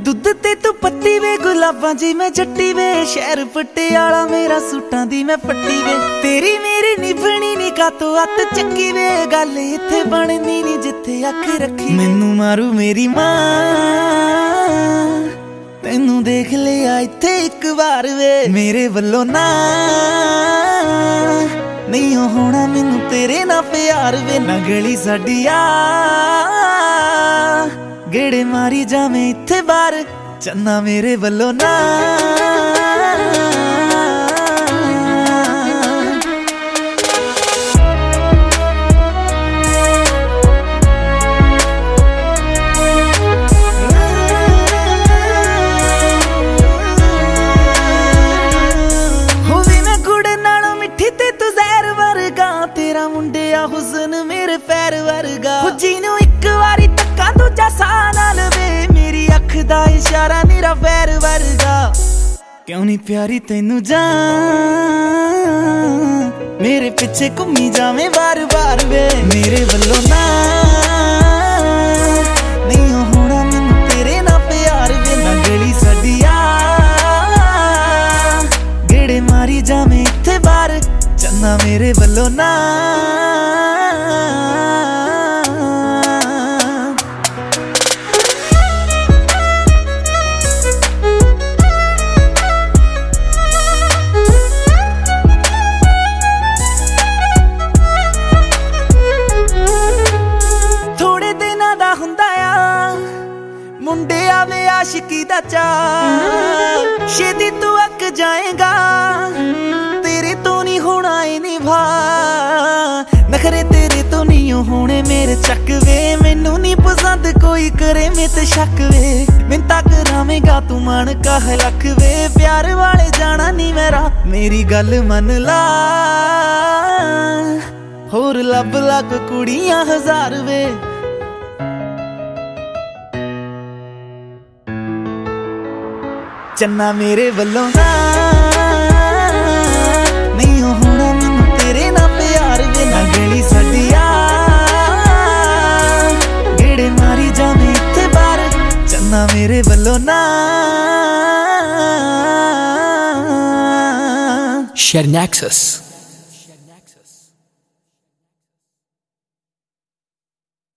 दुध ते तू पत्ती वे, गुलाबां जी मैं जट्टी वे, शहर पटियाला मेरा सूटां दी मैं पट्टी वे। तेरी मेरी निभनी नी कातों अत चक्की वे, गल इत्थे बनदी नी जिथे अख रखी। मैनू मारू मेरी मां, तैनू देख लिया इत्थे एक बार वे, मेरे वल्लों ना नहीं होना मैनू तेरे ना प्यार वे। ना गली साडी आ गेड़े मारी जावे इत्थे बार, चन्ना मेरे वल्लों ना। तेरा मुंडिया हुसन मेरे पैर वर्गा, जीनू एक वारी तक्का दूजा साह ना लवे, मेरी अख दा इशारा मेरा पैर वर्गा। क्यों नहीं प्यारी तैनू जान, मेरे पिछे घूमी जावे बार बार वे, मेरे वल्लों ना नहीं होना मैनू तेरे ना प्यार वे। ना गली साडी आ गेड़े मारी जावे इत्थे बार, चन्ना मेरे वल्लों ना। थोड़े दिनां दा हुंदा आ मुंडे आवे आशिकी दा चा, छेती तू अक जाएगा तेरे तो नहीं होना ए निभा। नखरे तेरे तो नहीं होने मेरे चक वे, मैनू नहीं पसंद कोई करे मैं ते शक वे। मिन्नतां करावेगा तू मन कह लख वे, प्यार वाले जाना नहीं मेरा मेरी गल मन ला, होर लब लग कुड़ियां हजार वे। चन्ना मेरे वल्लों ना नहीं होना मैनू तेरे ना प्यार वे। ना गली साडी आ गेड़े मारी जावे इत्थे बार, चन्ना मेरे वल्लों ना। Sharenaxis.